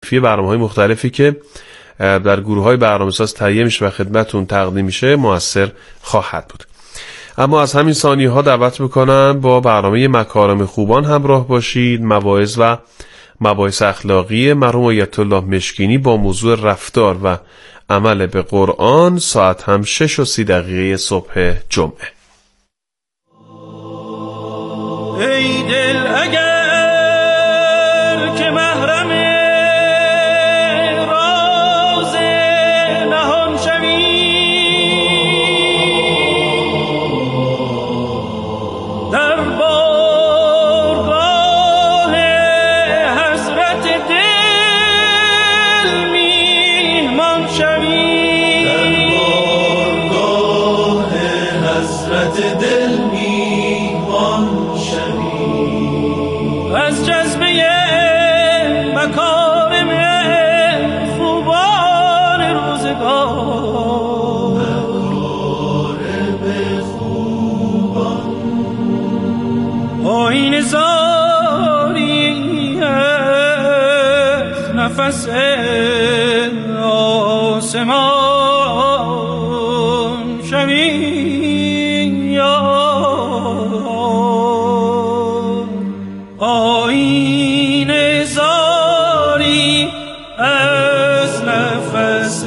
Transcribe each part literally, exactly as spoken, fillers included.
توی برنامه‌های مختلفی که در گروه‌های برنامه‌ساز تهیه میشه و خدمتتون تقدیم میشه مؤثر خواهد بود. اما از همین ثانیه‌ها دعوت میکنم با برنامه مکارم خوبان همراه باشید. مواعظ و مباحث اخلاقی مرحوم آیت الله مشکینی با موضوع رفتار و عمل به قرآن، ساعت هم شش و سی دقیقه صبح جمعه. ای دل اگر که محرم راز نهان شوی، در بارگاه حضرت دل میهمان شوی، در بارگاه حضرت دل میهمان از جذبه مکارم خوبان روزگار، مکارم خوبان آیین زاری از نفس آسمان شوی آیین زاری از نفس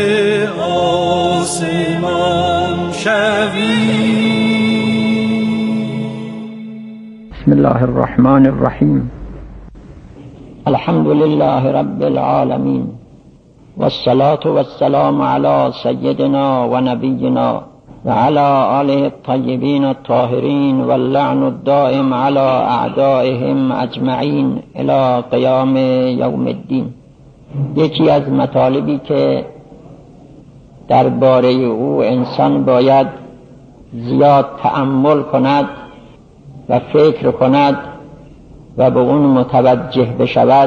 آسمان شوی. بسم الله الرحمن الرحیم. الحمد لله رب العالمین والصلاة والسلام علی سیدنا و نبینا و علی آله الطیبین الطاهرین واللعن الدائم علی اعدائهم اجمعین الی قیام یوم الدین. یکی از مطالبی که درباره او انسان باید زیاد تأمل کند و فکر کند و به اون متوجه بشود،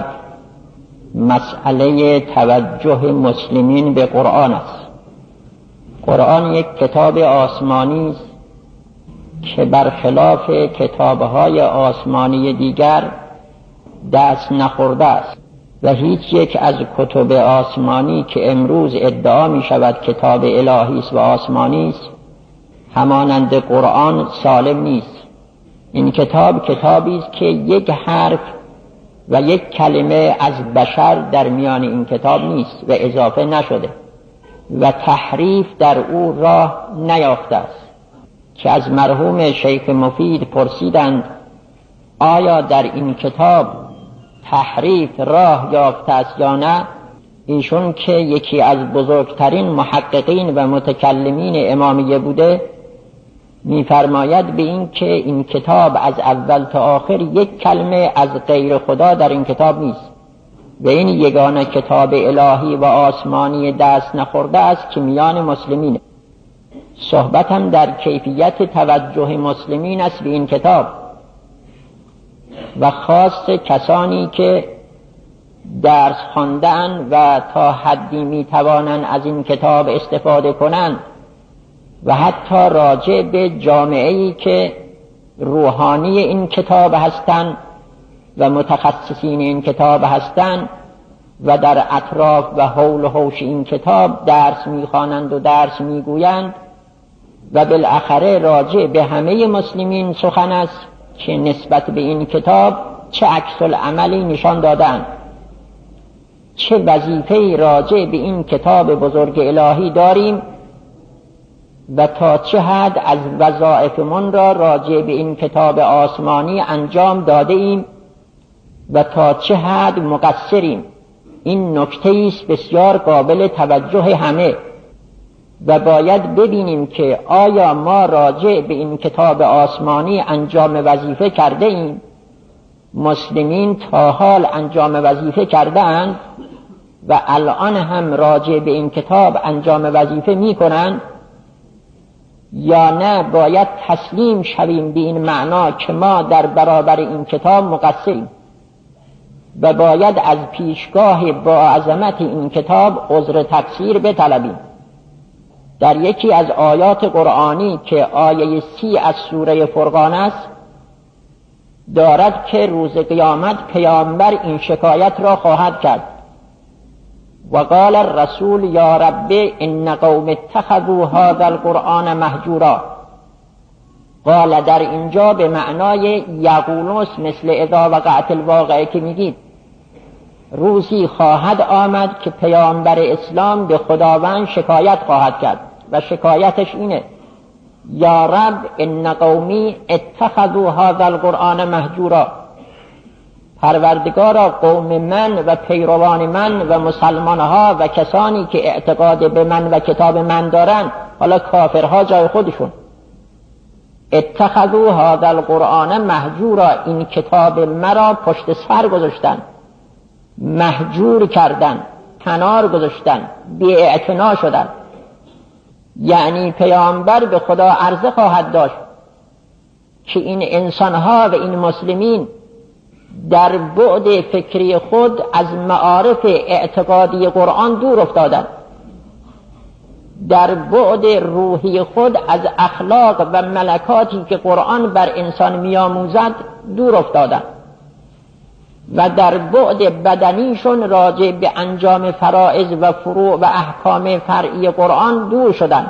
مسئله توجه مسلمین به قرآن است. قرآن یک کتاب آسمانی است که برخلاف کتاب‌های آسمانی دیگر دست نخورده است و هیچ یک از کتب آسمانی که امروز ادعا می شود کتاب الهی است و آسمانی است همانند قرآن سالم نیست. این کتاب کتابی است که یک حرف و یک کلمه از بشر در میان این کتاب نیست و اضافه نشده و تحریف در او راه نیافته است. که از مرحوم شیخ مفید پرسیدند آیا در این کتاب تحریف راه یافته است یا نه؟ ایشون که یکی از بزرگترین محققین و متکلمین امامیه بوده می‌فرماید به این که این کتاب از اول تا آخر یک کلمه از غیر خدا در این کتاب نیست و این یگانه کتاب الهی و آسمانی دست نخورده است که میان مسلمینه. صحبت هم در کیفیت توجه مسلمین است به این کتاب و خاص کسانی که درس خواندن و تا حدی میتوانند از این کتاب استفاده کنند و حتی راجع به جامعه‌ای که روحانی این کتاب هستند و متخصصین این کتاب هستند و در اطراف و حول و حوش این کتاب درس میخوانند و درس میگویند و بالاخره راجع به همه مسلمین سخن است که نسبت به این کتاب چه عکس العملی نشان دادند، چه وظیفه‌ای راجع به این کتاب بزرگ الهی داریم و تا چه حد از وظایفمون را راجع به این کتاب آسمانی انجام داده ایم و تا چه حد مقصریم. این نکته است بسیار قابل توجه همه و باید ببینیم که آیا ما راجع به این کتاب آسمانی انجام وظیفه کرده ایم؟ مسلمین تا حال انجام وظیفه کرده اند و الان هم راجع به این کتاب انجام وظیفه می کنند یا نه باید تسلیم شویم به این معنا که ما در برابر این کتاب مقصریم و باید از پیشگاه با عظمت این کتاب عذر تقصیر بطلبیم. در یکی از آیات قرآنی که آیه سی از سوره فرقان است دارد که روز قیامت پیامبر این شکایت را خواهد کرد و قال الرسول یا رب ان قوم اتخذوا هذا القرآن مهجورا. قال در اینجا به معنای یقولوس، مثل اذا وقعت الواقعه که میگید. روزی خواهد آمد که پیامبر اسلام به خداوند شکایت خواهد کرد و شکایتش اینه: یا رب ان قومی اتخذوا هذا القرآن مهجورا. پروردگارا، قوم من و پیروان من و مسلمانها و کسانی که اعتقاد به من و کتاب من دارن، حالا کافرها جای خودشون، اتخذوا هذا القرآن مهجورا، این کتاب مرا پشت سر گذاشتن، مهجور کردن، کنار گذاشتن، بی اعتنا شدن. یعنی پیامبر به خدا عرضه خواهد داشت که این انسانها و این مسلمین در بعد فکری خود از معارف اعتقادی قرآن دور افتادند، در بعد روحی خود از اخلاق و ملکاتی که قرآن بر انسان میآموزد دور افتادند و در بعد بدنیشون راجع به انجام فرائض و فروع و احکام فرعی قرآن دور شدند.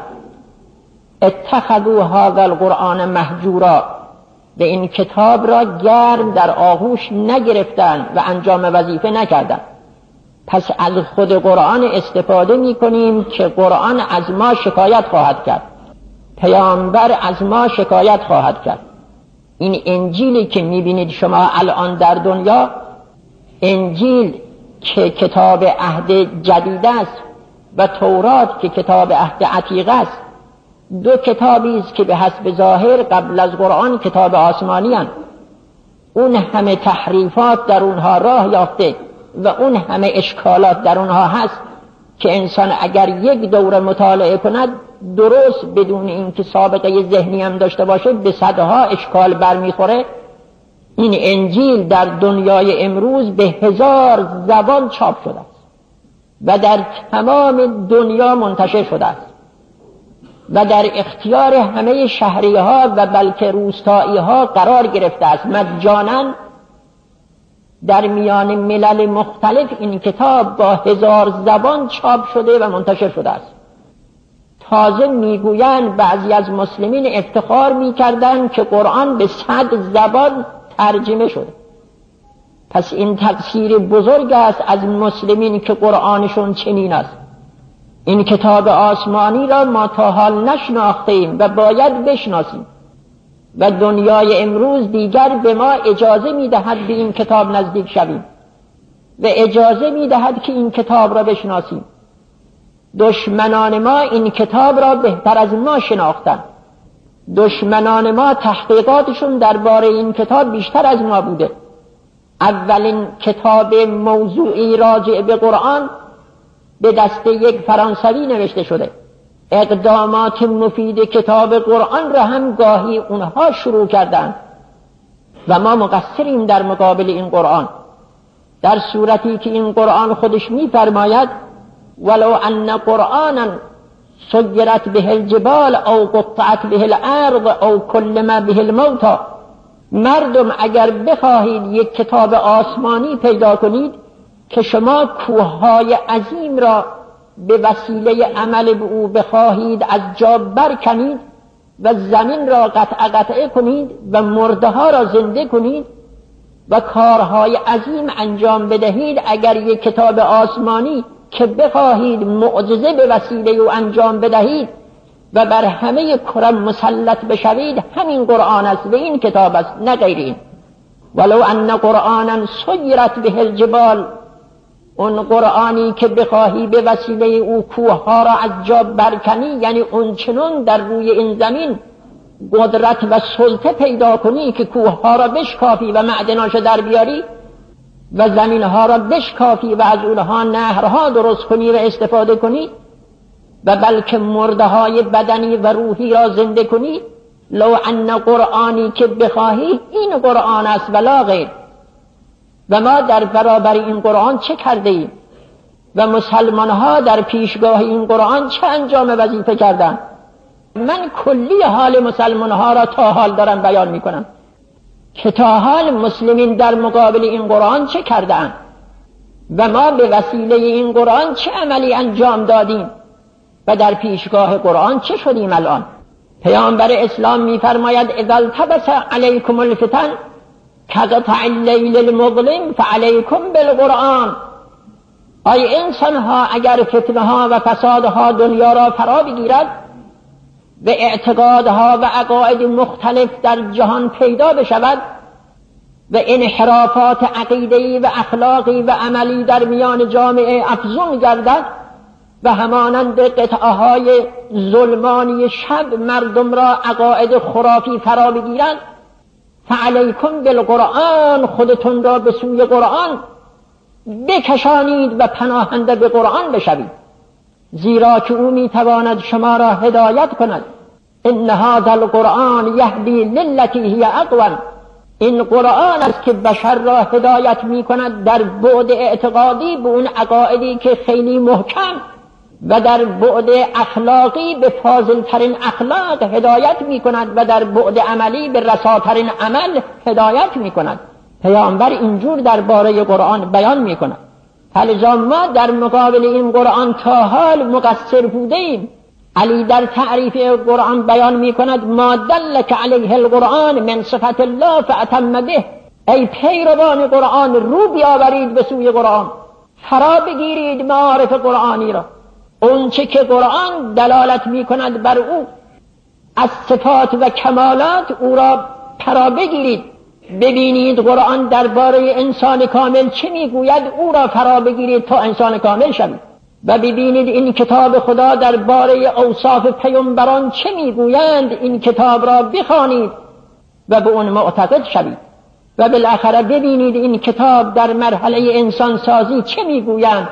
اتخذوا هذا القرآن مهجورا، به این کتاب را گرم در آغوش نگرفتند و انجام وظیفه نکردند. پس از خود قرآن استفاده می کنیم که قرآن از ما شکایت خواهد کرد، پیامبر از ما شکایت خواهد کرد. این انجیلی که می بینید شما الان در دنیا، انجیل که کتاب عهد جدید است و تورات که کتاب عهد عتیق است، دو کتابی است که به حسب ظاهر قبل از قرآن کتاب آسمانی هستند. اون همه تحریفات در اونها راه یافته و اون همه اشکالات در اونها هست که انسان اگر یک دوره مطالعه کند، درست بدون اینکه سابقه ذهنی هم داشته باشه، به صدها اشکال برمیخوره. این انجیل در دنیای امروز به هزار زبان چاپ شده است و در تمام دنیا منتشر شده است و در اختیار همه شهری ها و بلکه روستایی ها قرار گرفته است. مجانا در میان ملل مختلف این کتاب با هزار زبان چاپ شده و منتشر شده است. تازه میگویند بعضی از مسلمین افتخار میکردند که قرآن به صد زبان ترجمه شده. پس این تقصیر بزرگ است از مسلمین که قرآنشون چنین است. این کتاب آسمانی را ما تا حال نشناخته ایم و باید بشناسیم و دنیای امروز دیگر به ما اجازه میدهد به این کتاب نزدیک شویم و اجازه میدهد که این کتاب را بشناسیم. دشمنان ما این کتاب را بهتر از ما شناختند. دشمنان ما تحقیقاتشون درباره این کتاب بیشتر از ما بوده. اولین کتاب موضوعی راجع به قرآن به دست یک فرانسوی نوشته شده. اقدامات مفید کتاب قرآن را هم گاهی اونها شروع کردند و ما مقصریم در مقابل این قرآن، در صورتی که این قرآن خودش می‌فرماید ولو ان قرآنا سیرت به الجبال او قطعت به الارض او کلم به الموتى. مردم اگر بخواهید یک کتاب آسمانی پیدا کنید که شما کوههای عظیم را به وسیله عمل به او بخواهید از جا برکنید و زمین را قطع قطعه کنید و مرده ها را زنده کنید و کارهای عظیم انجام بدهید، اگر یک کتاب آسمانی که بخواهید معجزه به وسیله او انجام بدهید و بر همه کره مسلط بشوید، همین قرآن است و این کتاب است، نه غیر این. ولو ان قرآنا سیرت به الجبال، اون قرآنی که بخواهی به وسیله او کوهها را از جا برکنی، یعنی اون چنون در روی این زمین قدرت و سلطه پیدا کنی که کوهها را بشکافی و معدناش در بیاری و زمینها را بشکافی و از اونها نهرها درست کنی و استفاده کنی و بلکه مرده های بدنی و روحی را زنده کنی. لو ان قرآنی که بخواهی این قرآن است ولا غیر. و ما در برابر این قرآن چه کرده ایم و مسلمان ها در پیشگاه این قرآن چه انجام وظیفه کردن؟ من کلی حال مسلمان ها را تا حال دارم بیان می کنم که تا حال مسلمین در مقابل این قرآن چه کردن. و ما به وسیله این قرآن چه عملی انجام دادیم و در پیشگاه قرآن چه شدیم الان. پیامبر اسلام می‌فرماید اذا التبس علیکم الفتن کقطع اللیل المظلم فعلیکم بالقرآن. ای انسان ها، اگر فتنه ها و فسادها دنیا را فرا بگیرد و اعتقادها و عقاید مختلف در جهان پیدا بشود و انحرافات عقیده‌ای و اخلاقی و عملی در میان جامعه افزون گردد و همانند قطعه‌های ظلمانی شب مردم را عقاید خرافی فرا بگیرد، فعلیکم بالقرآن، خودتون را به سوی قرآن بکشانید و پناهنده به قرآن بشوید، زیرا که او میتواند شما را هدایت کند. ان هذا القرآن یهدی للتی هی اقوم. این قرآن است که بشر را هدایت میکند در بعد اعتقادی به اون عقایدی که خیلی محکم و در بعد اخلاقی به فاضل ترین اخلاق هدایت میکند و در بعد عملی به رساترین عمل هدایت میکند. پیامبر اینجور درباره قرآن بیان میکند. فلذا ما در مقابل این قرآن تا حال مقصر بودیم. علی در تعریف قرآن بیان میکند ما دلک علیه القرآن من صفت الله فاتم به. ای پیروان قرآن، رو بیاورید به سوی قرآن، فرا بگیرید معارف قرآنی را. اون چه که قرآن دلالت میکند بر او از صفات و کمالات، او را فرا بگیرید. ببینید قرآن درباره انسان کامل چه میگوید، او را فرا بگیرید تا انسان کامل شوید. و ببینید این کتاب خدا درباره اوصاف پیامبران چه میگویند، این کتاب را بخوانید و به اون معتقد شوید. و بالاخره ببینید این کتاب در مرحله انسان سازی چه میگویند،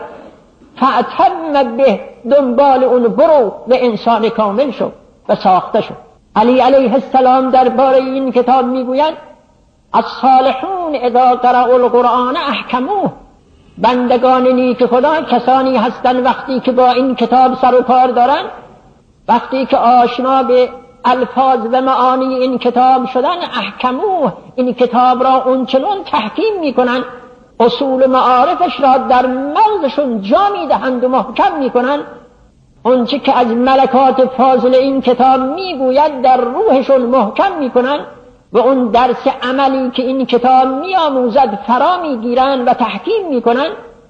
فاتم به، دنبال اون برو و انسان کامل شو و ساخته شو. علی علیه السلام درباره این کتاب میگویند الصالحون اذا قرأوا القرآن احکموه. بندگان نیک خدا کسانی هستند وقتی که با این کتاب سر و کار دارن، وقتی که آشنا به الفاظ و معانی این کتاب شدن، احکموه، این کتاب را اونچنان تحکیم میکنن، اصول معارفش را در مغزشون جا میدهند و محکم میکنن. اون چه که از ملکات فاضل این کتاب میگوید در روحشون محکم میکنن و اون درس عملی که این کتاب میآموزد فرا میگیرن و تحکیم میکنن.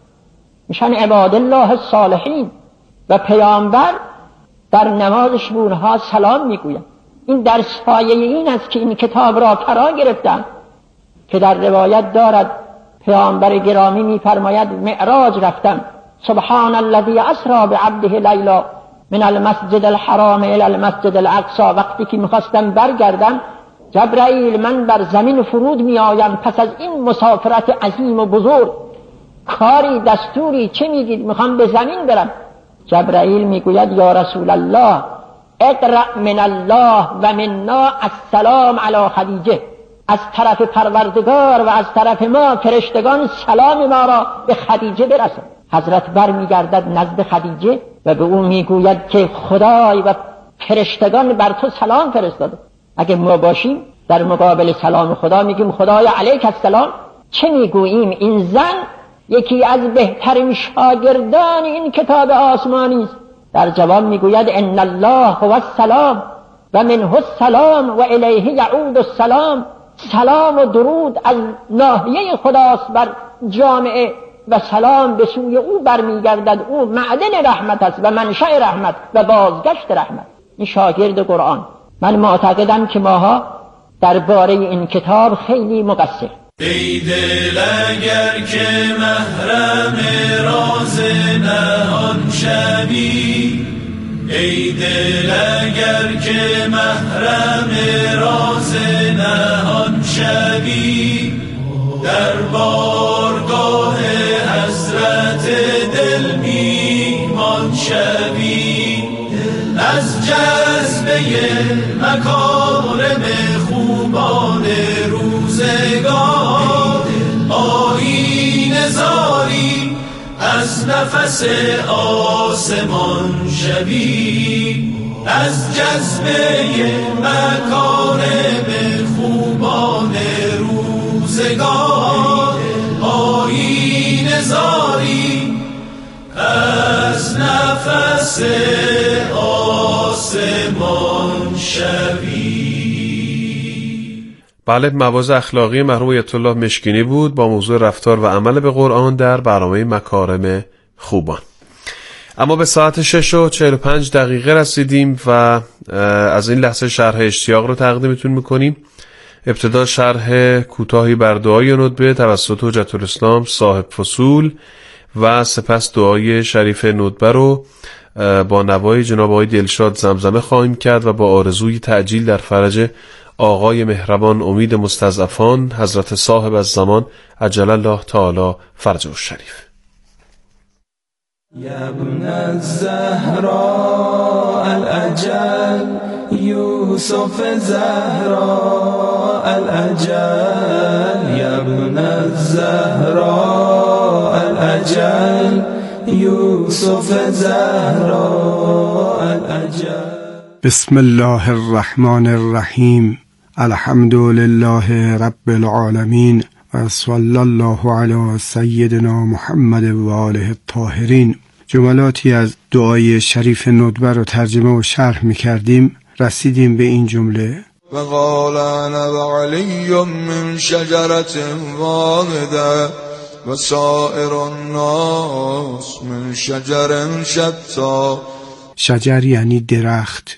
میشن عباد الله الصالحین. و پیامبر در نمازش به اونها سلام میگوید. این در سایه این است که این کتاب را فرا گرفتن، که در روایت دارد پیامبر گرامی میفرماید معراج رفتم، سبحان الذی اسری بعبده لیلا من المسجد الحرام الى المسجد الاقصی. وقتی که میخواستم برگردم، جبرائیل من بر زمین فرود می آیم پس از این مسافرت عظیم و بزرگ، کاری دستوری چه میگید؟ میخوام به زمین برم. جبرائیل میگوید یا رسول الله اقرأ من الله و منا السلام علی خدیجه. از طرف پروردگار و از طرف ما فرشتگان سلام ما را به خدیجه برسن. حضرت بر میگردد نزد خدیجه و به او میگوید که خدای و فرشتگان بر تو سلام فرستاده. اگه ما باشیم در مقابل سلام خدا میگیم خدای علیک السلام، چه میگوییم؟ این زن یکی از بهترین شاگردان این کتاب آسمانی است. در جواب میگوید ان الله هو السلام و منه السلام و الیه یعود السلام. سلام و درود از ناحیه خداست بر جامعه و سلام به سوی او برمیگردد. او معدن رحمت است و منشأ رحمت و بازگشت رحمت. این شاگرد قرآن. من معتقدم که ماها درباره این کتاب خیلی مقصر. ای دل اگر که محرم راز نهان شوی، ای دل اگر که محرم راز نهان شوی، در بارگاه حضرت دل میمان شوی، از جذبه مکارم خوبان روزگار آیین زاری، از نفس آسمان شوی، از جذبه مکارم خوبان روزگار آیین زاری، نفس آسمان شوی. بله، مواعظ اخلاقی مرحوم آیت الله مشکینی بود با موضوع رفتار و عمل به قرآن در برنامه مکارم خوبان. اما به ساعت شش و چهل و پنج دقیقه رسیدیم و از این لحظه شرح اشتیاق رو تقدیمتون میکنیم. ابتدا شرح کوتاهی بر دعای ندبه توسط حجت الاسلام صاحب فصول و سپس دعای شریف ندبه رو با نوای جناب آقای دلشاد زمزمه خواهیم کرد و با آرزوی تعجیل در فرج آقای مهربان امید مستضعفان حضرت صاحب الزمان عجل الله تعالی فرجه الشریف. يا ابن الزهراء الأجل يوسف زهراء الأجل يا ابن الزهراء الأجل يوسف زهراء الأجل. بسم الله الرحمن الرحیم. الحمد لله رب العالمین و صلی الله علی سیدنا محمد و آله الطاهرین. جملاتی از دعای شریف ندبه رو ترجمه و شرح می کردیم. رسیدیم به این جمله: و قال انا علی من شجرة واحده و سائر الناس من شجر شتی. شجر یعنی درخت،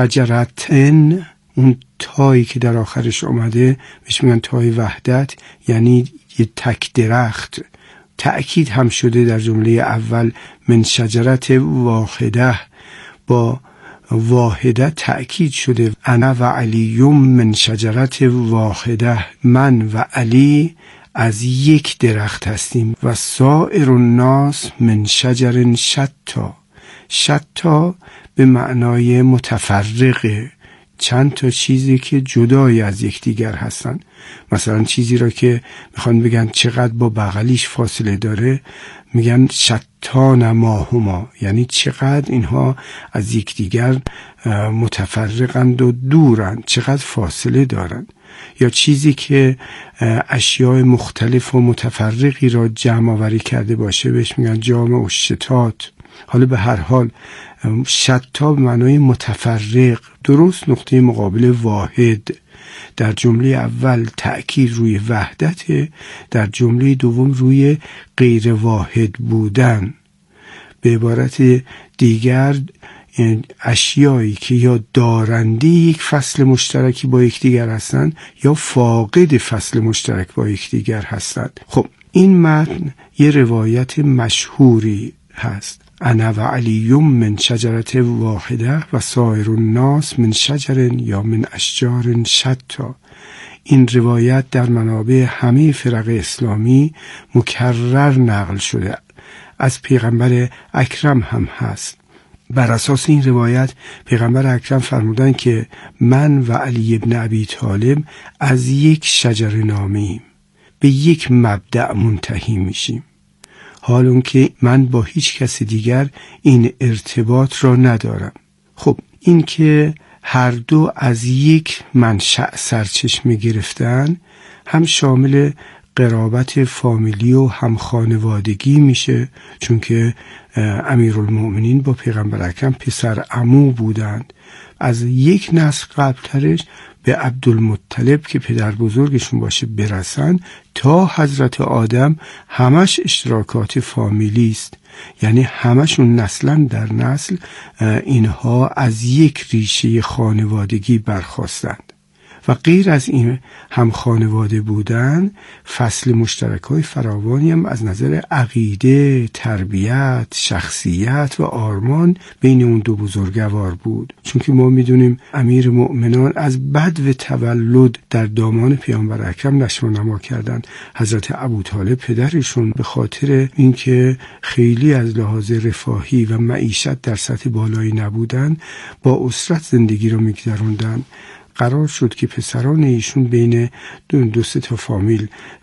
شجرتن اون تایی که در آخرش اومده بهش میگن تای وحدت، یعنی یه تک درخت. تأکید هم شده در جمله اول من شجرت واحده، با واحده تأکید شده. انا و علی من شجرت واحده، من و علی از یک درخت هستیم. و سائر الناس من شجر شتا. شتا به معنای متفرقه، چند تا چیزی که جدای از یکدیگر هستن. مثلا چیزی را که میخوان بگن چقدر با بغلیش فاصله داره میگن شتان ماهما، یعنی چقدر اینها از یکدیگر متفرقند و دورند، چقدر فاصله دارند. یا چیزی که اشیاء مختلف و متفرقی را جمع آوری کرده باشه بهش میگن جامع و شتات. حالا به هر حال شتا به معنای متفرق، درست نقطه مقابل واحد. در جمله اول تأکید روی وحدت، در جمله دوم روی غیر واحد بودن. به عبارت دیگر اشیایی که یا دارنده یک فصل مشترکی با یکدیگر هستند یا فاقد فصل مشترک با یکدیگر هستند. خب این متن یه روایت مشهوری هست: انا و علی من شجرت واحده و سایر الناس من شجر یا من اشجار شتا. این روایت در منابع همه فرق اسلامی مکرر نقل شده، از پیغمبر اکرم هم هست. بر اساس این روایت پیغمبر اکرم فرمودن که من و علی ابن ابی طالب از یک شجر نامیم، به یک مبدأ منتهی میشیم، حال اون که من با هیچ کس دیگر این ارتباط را ندارم. خب این که هر دو از یک منشأ سرچشمه گرفتن هم شامل قرابت فامیلی و هم خانوادگی میشه، چون که امیرالمؤمنین با پیغمبر اکرم پسر عمو بودند. از یک نسل قبلترش به عبدالمطلب که پدر بزرگشون باشه برسن تا حضرت آدم همش اشتراکات فامیلی است، یعنی همشون نسلا در نسل اینها از یک ریشه خانوادگی برخاستند. و غیر از این هم خانواده بودن، فصل مشترکای فراوانی هم از نظر عقیده، تربیت، شخصیت و آرمان بین اون دو بزرگوار بود. چون که ما میدونیم امیر مؤمنان از بدو تولد در دامان پیامبر اکرم نشو و نما کردند. حضرت ابوطالب پدرشون به خاطر اینکه خیلی از لحاظ رفاهی و معیشت در سطح بالایی نبودن با اسرت زندگی رو میگذروندن. قرار شد که پسران ایشون بین دو, دو سه تا فامیل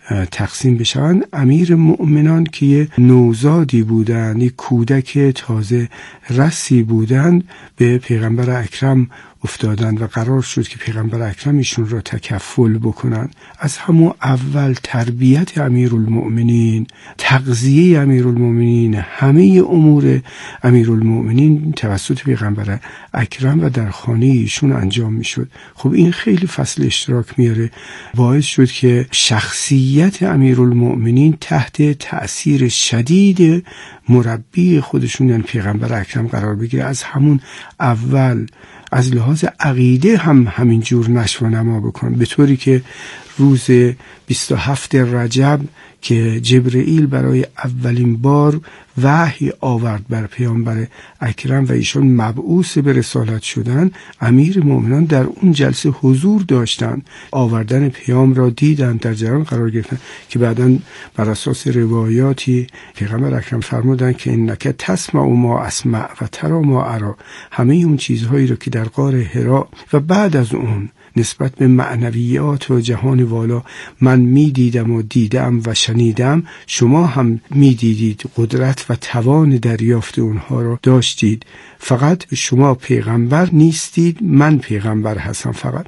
تقسیم بشن. امیر مؤمنان که یه نوزادی بودن، یه کودک تازه رسی بودن، به پیغمبر اکرم افتادن و قرار شد که پیغمبر اکرم ایشون را تکفل بکنن. از همون اول تربیت امیرالمؤمنین، تغذیه امیرالمؤمنین، همه امور امیرالمؤمنین توسط پیغمبر اکرم و در خانه ایشون انجام میشد. خب این خیلی فصل اشتراک میاره، باعث شد که شخصیت امیرالمؤمنین تحت تأثیر شدید مربی خودشون یعنی پیغمبر اکرم قرار بگیره. از همون اول از لحاظ عقیده هم همین جور نشو و نما بکن، به طوری که روز بیست و هفت رجب که جبرئیل برای اولین بار وحی آورد بر پیامبر اکرم و ایشان مبعوث به رسالت شدن، امیر مومنان در اون جلسه حضور داشتن، آوردن پیام را دیدن، در جریان قرار گرفتن که بعداً بر اساس روایاتی پیغمبر اکرم فرمودن که انک تسمع ما اسمع و ترى ما ارى، همه اون چیزهایی را که در غار حرا و بعد از اون نسبت به معنویات و جهان والا من می دیدم و دیدم و شنیدم، شما هم می دیدید، قدرت و توان دریافت اونها را داشتید، فقط شما پیغمبر نیستید، من پیغمبر هستم فقط.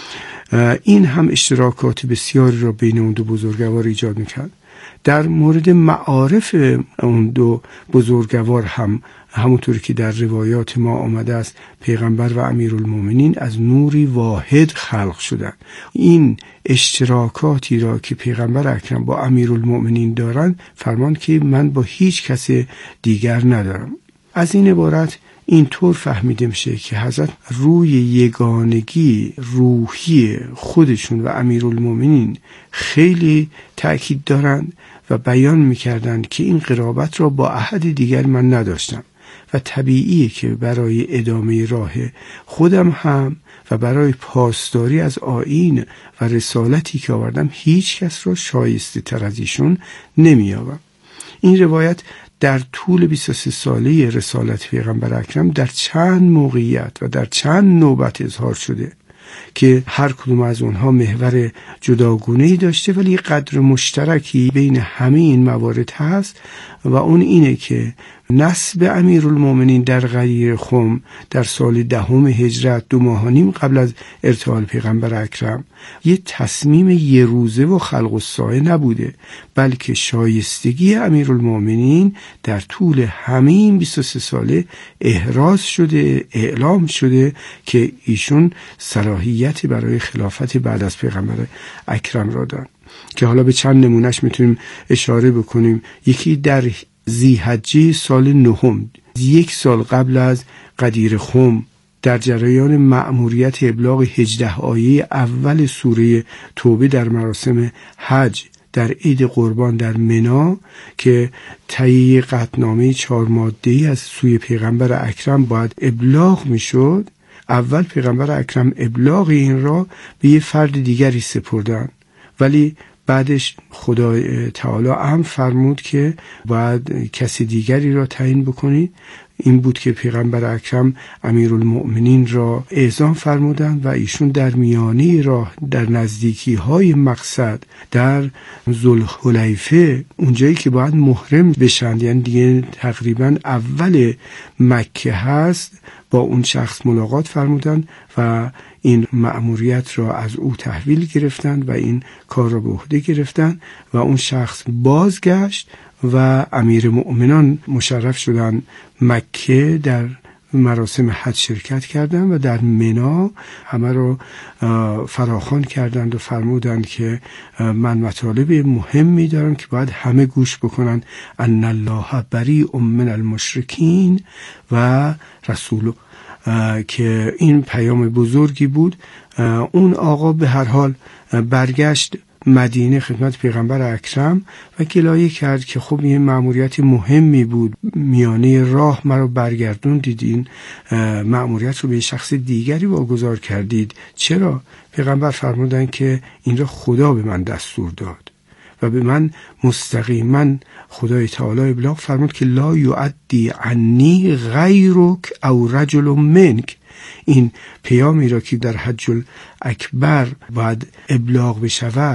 این هم اشتراکات بسیاری را بین اون دو بزرگوار ایجاد میکرد. در مورد معارف اون دو بزرگوار هم همونطوری که در روایات ما آمده است، پیغمبر و امیرالمومنین از نوری واحد خلق شدند. این اشتراکاتی را که پیغمبر اکرم با امیرالمومنین دارند فرمان که من با هیچ کس دیگر ندارم. از این عبارت این طور فهمیده میشه که حضرت روی یگانگی روحی خودشون و امیرالمومنین خیلی تأکید دارند و بیان میکردند که این قرابت را با احد دیگر من نداشتم و طبیعیه که برای ادامه راه خودم هم و برای پاسداری از آیین و رسالتی که آوردم هیچ کس را شایسته تر از ایشون نمی‌یابم. این روایت در طول بیست و سه ساله رسالت پیغمبر اکرم در چند موقعیت و در چند نوبت اظهار شده که هر کدوم از اونها محور جداگونه‌ای داشته ولی قدر مشترکی بین همه این موارد هست و اون اینه که نسب امیرالمومنین در غدیر خم در سال دهم هجرت دو ماه و نیم قبل از ارتحال پیغمبر اکرم یه تصمیم یه روزه و خلق الساعه نبوده، بلکه شایستگی امیرالمومنین در طول همه این بیست و سه ساله احراز شده، اعلام شده که ایشون صلاحیت برای خلافت بعد از پیغمبر اکرم را دارن که حالا به چند نمونهش میتونیم اشاره بکنیم. یکی در ذی‌حجه سال نهم، یک سال قبل از غدیر خم، در جریان مأموریت ابلاغ هجده آیه اول سوره توبه در مراسم حج در عید قربان در منا که تهیه قطعنامه چهار ماده‌ای از سوی پیغمبر اکرم باید ابلاغ میشد، اول پیغمبر اکرم ابلاغ این را به یه فرد دیگری سپردن، ولی بعدش خدا تعالی امر فرمود که باید کسی دیگری را تعیین بکنید. این بود که پیغمبر اکرم امیرالمؤمنین را اعزام فرمودند و ایشون در میانه راه در نزدیکی های مقصد در ذوالحلیفه اونجایی که باید محرم بشن، یعنی دیگه تقریبا اول مکه هست، با اون شخص ملاقات فرمودند و این مأموریت را از او تحویل گرفتند و این کار را به عهده گرفتند و اون شخص بازگشت و امیر مؤمنان مشرف شدند مکه در مراسم حج شرکت کردند و در منا همه را فراخوان کردند و فرمودند که من مطالب مهمی دارم که باید همه گوش بکنند. ان الله بریء من المشرکین و رسوله، که این پیام بزرگی بود. اون آقا به هر حال برگشت مدینه خدمت پیغمبر اکرم و گلایه کرد که خب این مأموریت مهمی بود، میانه راه مرا برگردوندید، این مأموریت رو به شخص دیگری واگذار کردید، چرا؟ پیغمبر فرمودن که این را خدا به من دستور داد و به من مستقیما خدای تعالی ابلاغ فرمود که لا یؤدی عنی غیرک او رجل منک. این پیامی را که در حج اکبر باید ابلاغ بشود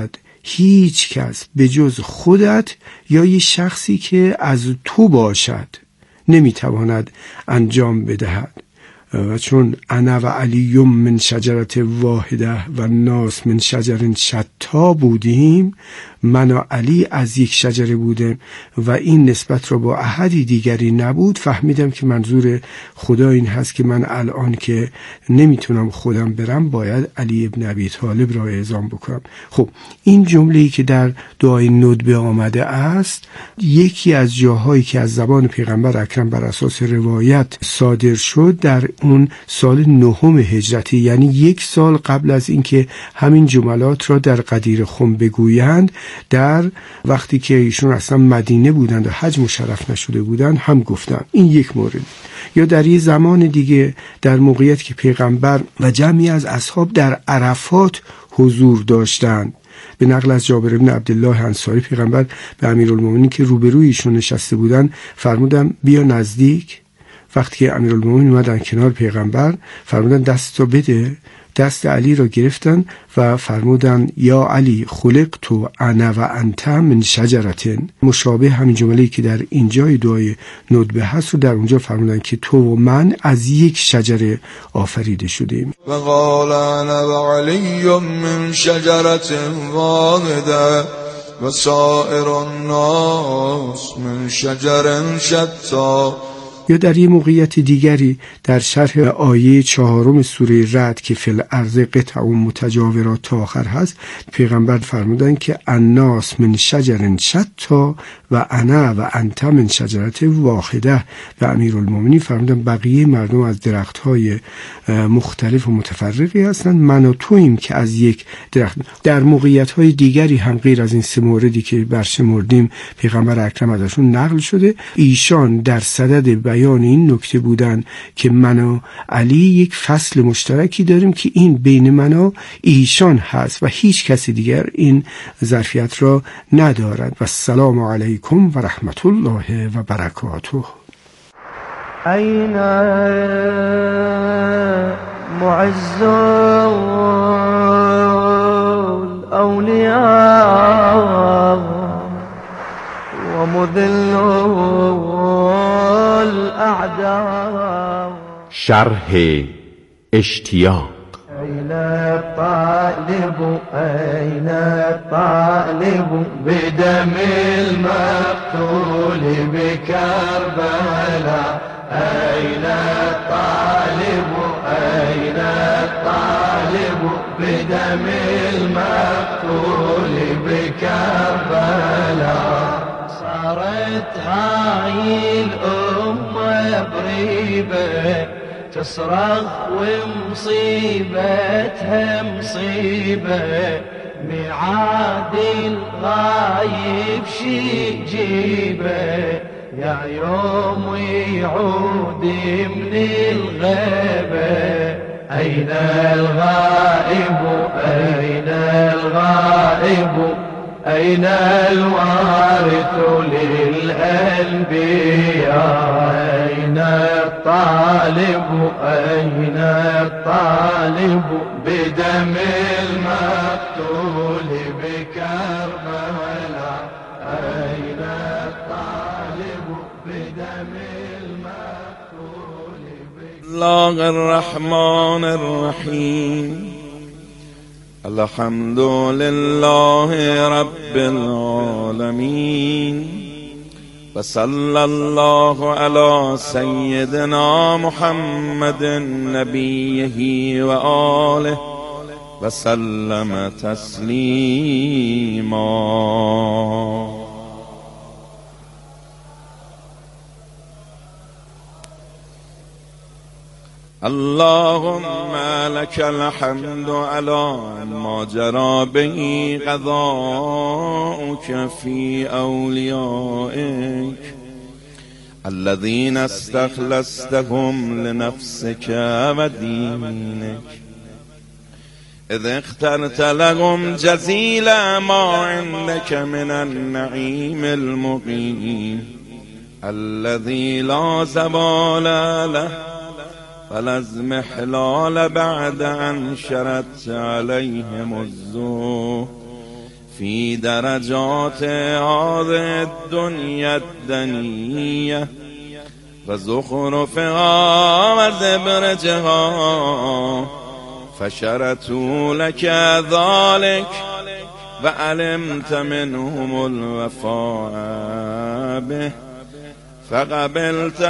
هیچ کس به جز خودت یا یه شخصی که از تو باشد نمیتواند انجام بدهد. و چون انا و علی من شجرت واحده و ناس من شجر شتا بودیم، من و علی از یک شجره بودیم و این نسبت را با احدی دیگری نبود، فهمیدم که منظور خدا این هست که من الان که نمیتونم خودم برم باید علی ابن ابی طالب را اعزام بکنم. خب این جمله‌ای که در دعای ندبه آمده است یکی از جاهایی که از زبان پیغمبر اکرم بر اساس روایت صادر شد در اون سال نهم هجرتی، یعنی یک سال قبل از اینکه همین جملات را در غدیر خم بگویند، در وقتی که ایشون اصلا مدینه بودند و حج مشرف نشده بودند هم گفتن. این یک مورد. یا در یه زمان دیگه در موقعیت که پیغمبر و جمعی از اصحاب در عرفات حضور داشتند، به نقل از جابر بن عبدالله انصاری پیغمبر به امیرالمومنین که روبروی ایشون نشسته بودن فرمودن بیا نزدیک. وقتی که امیرالمومنین اومدن کنار پیغمبر فرمودن دستو بده، دست علی را گرفتن و فرمودن یا علی خلقت انا و انت من شجرتن، مشابه همین جمله‌ای که در اینجای دعای ندبه هست رو در اونجا فرمودن که تو و من از یک شجره آفریده شدیم. و قال انا و علی من شجرت واحده و سائر الناس من شجر شتا. یا در یه موقعیت دیگری در شرح آیه چهارم سوره رعد که فی الارض قطع متجاورات تا آخر هست، پیغمبر فرمودن که الناس من شجر شتا و انا و انت من شجرت واحده. و امیرالمومنین فرمودن بقیه مردم از درخت‌های مختلف و متفرقی هستند، من و توییم که از یک درخت. در موقعیت‌های دیگری هم غیر از این سه موردی که برشمردیم پیغمبر اکرم ازشون نقل شده، ایشان در صدد بیان این نکته بودن که من و علی یک فصل مشترکی داریم که این بین من و ایشان هست و هیچ کسی دیگر این ظرفیت را ندارد. و السلام علیکم و رحمت الله و برکاته. أين معز الأولياء ومذل الأعداء. شرح اشتیاق. أين الطالب أين الطالب بدم المقتول بكربلاء. أين الطالب أين الطالب بدم المقتول بكربلاء. صارت هاي الأمة بريبة تصرخ ومصيبتها مصيبة، ميعاد الغايب شي جيبه يا يوم يعود من الغيبة. أين الغائب أين الغائب أين الوارث للأنبياء. أين الطالب أين الطالب بدم المقتول بكربلاء. أين الطالب بدم المقتول بكربلاء. الله الرحمن الرحيم. الحمد لله رب العالمين وصلى الله على سيدنا محمد نبيه وآله وسلم تسليما. اللهم لك الحمد على ما جرى به قضاؤك في أوليائك الذين استخلصتهم لنفسك ودينك، إذ اخترت لهم جزيل ما عندك من النعيم المقيم الذي لا زوال له ولا اضمحلال بعد أن شرت عليهم الزهد في درجات هذه الدنيا الدنية وزخرفها وزبرجها فشرطوا لك ذلك وعلمت منهم الوفاء به فقبلت